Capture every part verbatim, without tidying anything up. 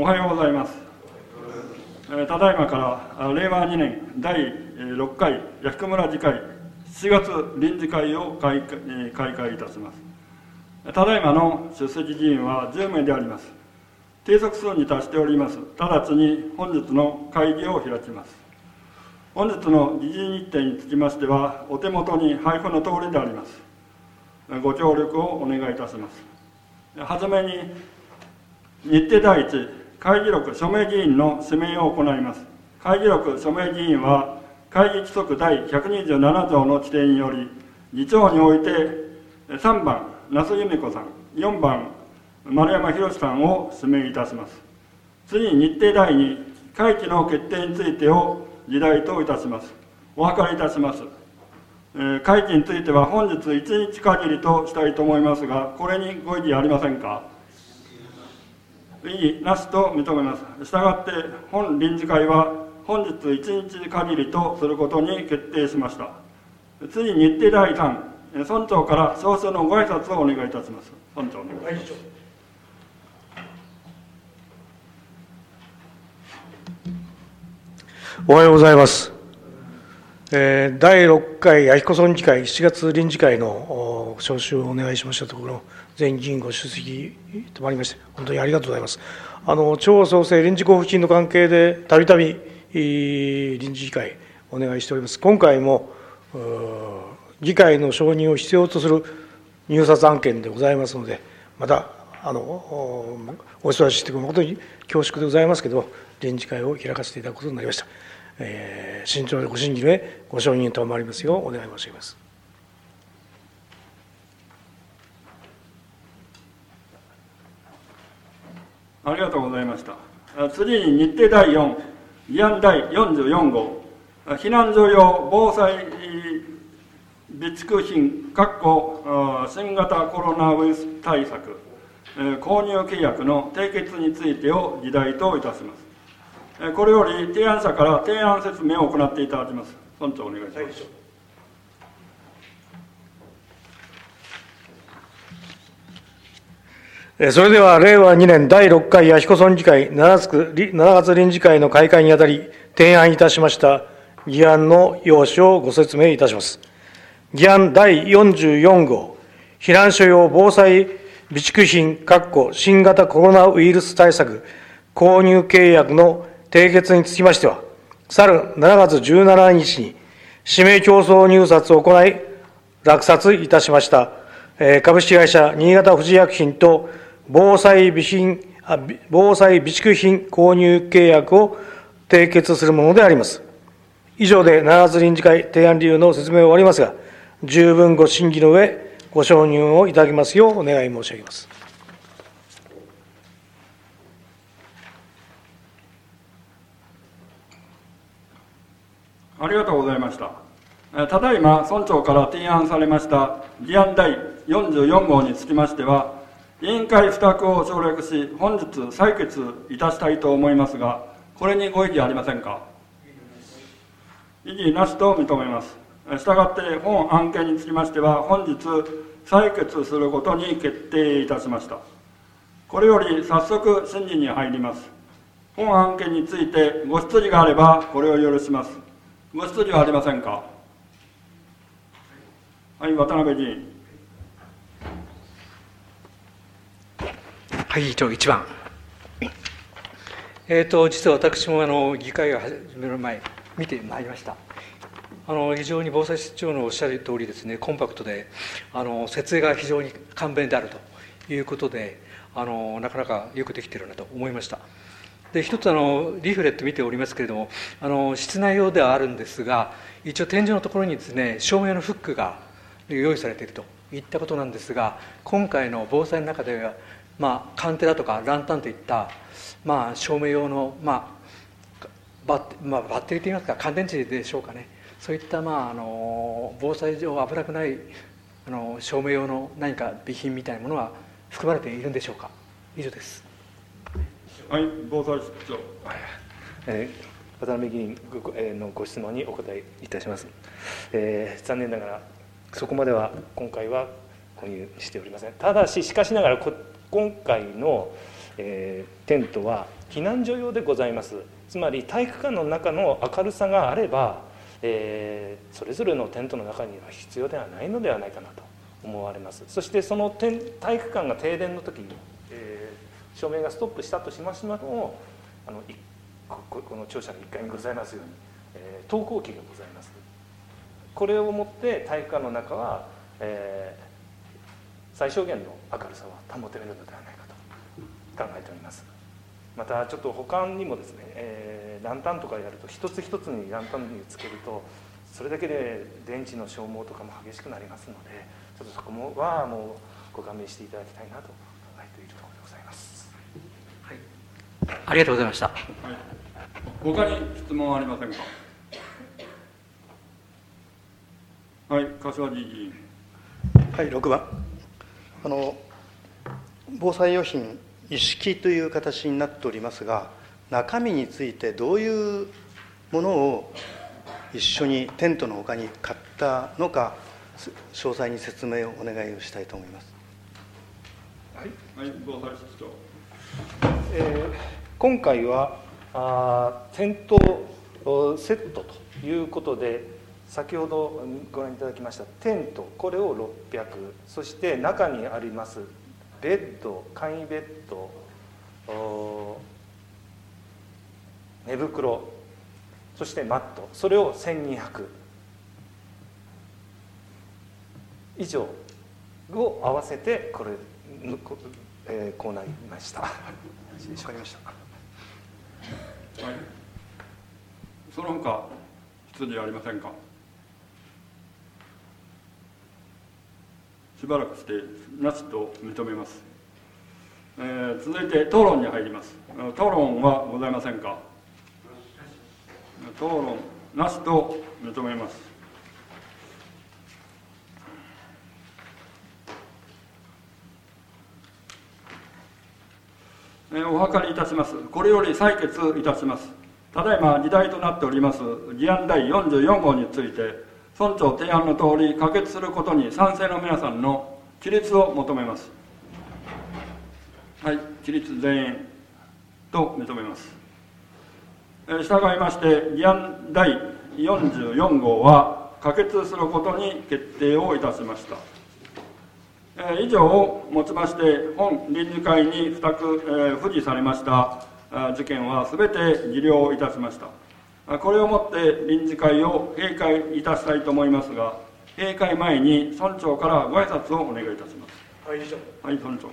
おはようございます。ただいまかられいわにねんだいろっかい弥彦村次会しちがつ臨時会を開会いたします。ただいまの出席議員はじゅうめいであります。定則数に達しております。直ちに本日の会議を開きます。本日の議事日程につきましては、お手元に配布の通りであります。ご協力をお願いいたします。はじめに、日程第一、会議録署名議員の指名を行います。会議録署名議員は、会議規則第ひゃくにじゅうなな条の規定により、議長においてさんばん、那須由美子さん、よんばん、丸山博さんを指名いたします。次に日程第二、会期の決定についてを議題といたします。お諮りいたします。えー、会期については本日いちにち限りとしたいと思いますが、これにご異議ありませんか。異議なしと認めます。したがって本臨時会は本日いちにち限りとすることに決定しました。次に日程第さん、村長から少々のご挨拶をお願いいたします。村長お願いします。 おはようございます。えー、だいろっかい弥彦村議会しちがつ臨時会の招集をお願いしましたところ、全議員ご出席とまりまして、本当にありがとうございます。あの地方創生臨時交付金の関係で、たびたび臨時議会お願いしております。今回も議会の承認を必要とする入札案件でございますので、またあのお忙しいところ、誠に恐縮でございますけれども、臨時会を開かせていただくことになりました。えー、慎重なご審議の上、ご承認とまりますようお願い申し上げます。 ありがとうございました。次に日程第よん、議案第よんじゅうよん号、避難所用防災備蓄品新型コロナウイルス対策購入契約の締結についてを議題といたします。これより提案者から提案説明を行っていただきます。村長お願いします。 それではれいわにねんだいろっかい弥彦村議会しちがつ臨時会の開会にあたり提案いたしました議案の要旨をご説明いたします。議案第よんじゅうよん号、避難所用防災備蓄品新型コロナウイルス対策購入契約の締結につきましては、去るしちがつじゅうしちにちに指名競争入札を行い、落札いたしました、株式会社新潟富士薬品と防災備品、防災備蓄品購入契約を締結するものであります。以上でしちがつ臨時会提案理由の説明を終わりますが、十分ご審議の上、ご承認をいただきますようお願い申し上げます。 ありがとうございました。ただいま村長から提案されました議案第よんじゅうよん号につきましては、委員会付託を省略し、本日採決いたしたいと思いますが、これにご異議ありませんか。異議なしと認めます。したがって本案件につきましては、本日採決することに決定いたしました。これより早速審議に入ります。本案件についてご質疑があればこれを許します。ご質疑はありませんか。はい、渡辺議員。 はい、議長いちばん。えーと、実は私もあの議会が始める前、見てまいりました。あの非常に防災室長のおっしゃる通りですね、コンパクトで、あの設営が非常に簡便であるということで、あのなかなかよくできているなと思いました。で、一つあのリーフレット見ておりますけれども、あの室内用ではあるんですが、一応天井のところにですね、照明のフックが用意されているといったことなんですが、今回の防災の中では、まあ、カンテラとかランタンといった、まあ、照明用の、まあバッまあ、バッテリーといいますか、乾電池でしょうかね、そういった、まあ、あの防災上危なくないあの照明用の何か備品みたいなものは含まれているんでしょうか。以上です。 はい、防災室長。 えー、渡辺議員のご質問にお答えいたします。えー、残念ながらそこまでは今回は購入しておりません。ただし、しかしながらこ今回の、えー、テントは避難所用でございます。つまり体育館の中の明るさがあれば、えー、それぞれのテントの中には必要ではないのではないかなと思われます。そしてその体育館が停電の時に、えー、照明がストップしたとしましても、あのこの庁舎のいっかいにございますように、えー、投光器がございます。これをもって体育館の中は、えー、最小限の明るさを保てるのではないかと考えております。またちょっと他にもですね、えー、ランタンとかやると一つ一つにランタンにつけるとそれだけで電池の消耗とかも激しくなりますので、ちょっとそこもはもうご勘弁していただきたいなと考えているところでございます。 はい、ありがとうございました。はい、 他に質問はありませんか。はい、柏木議員。 はい、ろくばん、あの防災用品一式という形になっておりますが、中身についてどういうものを一緒にテントのほかに買ったのか、詳細に説明をお願いをしたいと思います。 はい、はい、防災室長。 えー、今回はあテントセットということで、先ほどご覧いただきましたテント、これをろっぴゃく、そして中にありますベッド、簡易ベッド、寝袋、そしてマット、それをせんにひゃく以上を合わせてこれ、えー、こうなりました。わかりました。 はい、その他質疑ありませんか。しばらくしてなしと認めます。えー、続いて討論に入ります。討論はございませんか。討論なしと認めます。えー、お諮りいたします。これより採決いたします。ただいま議題となっております議案第よんじゅうよん号について、村長提案のとおり可決することに賛成の皆さんの起立を求めます。はい、起立全員と認めます。えー、従いまして議案第よんじゅうよん号は可決することに決定をいたしました。えー、以上をもちまして本臨時会に付託、えー、付示されました事件はすべて議了いたしました。これをもって臨時会を閉会いたしたいと思いますが、閉会前に村長からご挨拶をお願いいたします。 はい、以上。 はい、村長。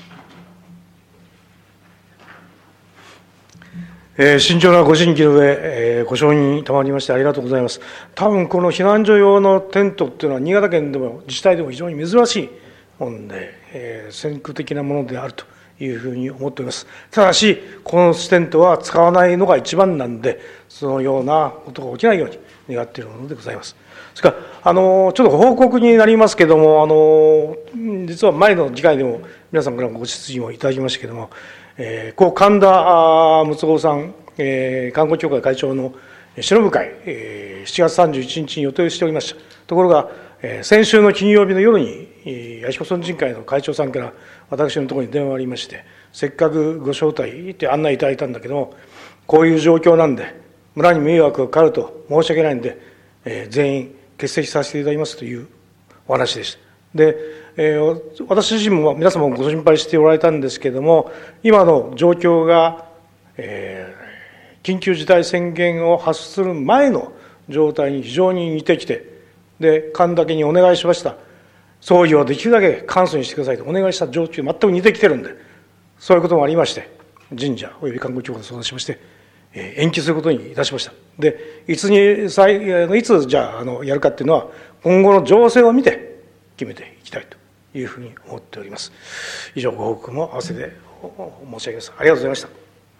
えー、慎重なご審議の上、えー、ご承認賜りましてありがとうございます。多分この避難所用のテントっていうのは新潟県でも自治体でも非常に珍しいもので、えー、先駆的なものであるというふうに思っております。ただしこのテントは使わないのが一番なんで、そのようなことが起きないように願っているものでございます。それからあのちょっと報告になりますけれども、あの実は前の議会でも皆さんからもご質疑をいただきましたけれども、えー、故神田睦郎さん、えー、観光協会会長の偲ぶ会、えー、しちがつさんじゅういちにちに予定しておりました。ところが、えー、先週の金曜日の夜に、えー、八彦村人会の会長さんから私のところに電話がありまして、せっかくご招待って案内いただいたんだけども、こういう状況なんで村に迷惑がかかると申し訳ないんで、えー、全員欠席させていただきますというお話でした。で、えー、私自身も皆様もご心配しておられたんですけれども、今の状況が、えー、緊急事態宣言を発する前の状態に非常に似てきて、で神田家にお願いしました。葬儀をできるだけ簡素にしてくださいとお願いした状況に全く似てきてるんで、そういうこともありまして、神社および観光協会と相談しまして、えー、延期することにいたしました。で、いつにいつじゃあ、あのやるかっていうのは今後の情勢を見て決めていきたいというふうに思っております。以上、ご報告も合わせて申し上げます。ありがとうございました。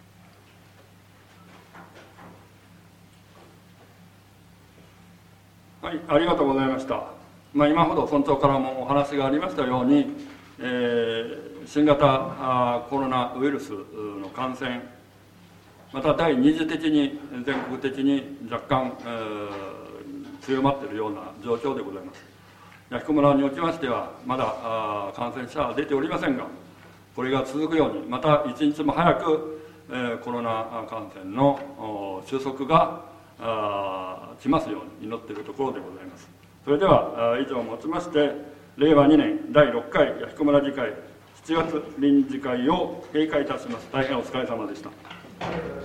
はい、ありがとうございました。まあ、今ほど村長からもお話がありましたように、えー、新型コロナウイルスの感染、また第二次的に全国的に若干、えー、強まっているような状況でございます。弥彦村におきましてはまだ感染者は出ておりませんが、これが続くように、また一日も早くえー、コロナ感染の収束が来ますように祈っているところでございます。それでは以上をもちましてれいわにねんだいろっかい弥彦村議会しちがつ臨時会を閉会いたします。大変お疲れ様でした。